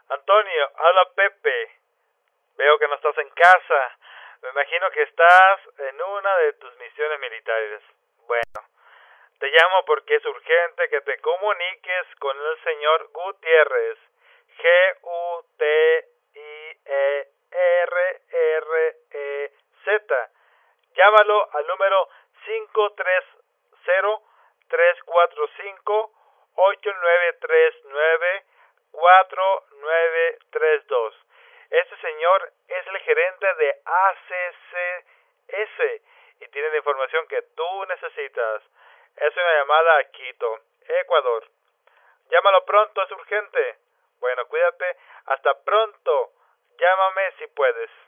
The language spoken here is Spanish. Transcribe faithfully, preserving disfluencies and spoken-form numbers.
Antonio, habla Pepe. Veo que no estás en casa. Me imagino que estás en una de tus misiones militares. Bueno, te llamo porque es urgente que te comuniques con el señor Gutiérrez. G U T I E R R E Z. Llámalo al número cinco tres cero, tres cuatro cinco, ocho nueve tres nueve, cuatro nueve tres dos. Este señor es el gerente de A C C S y tiene la información que tú necesitas. Es una llamada a Quito, Ecuador. Llámalo pronto, es urgente. Bueno, cuídate. Hasta pronto. Llámame si puedes.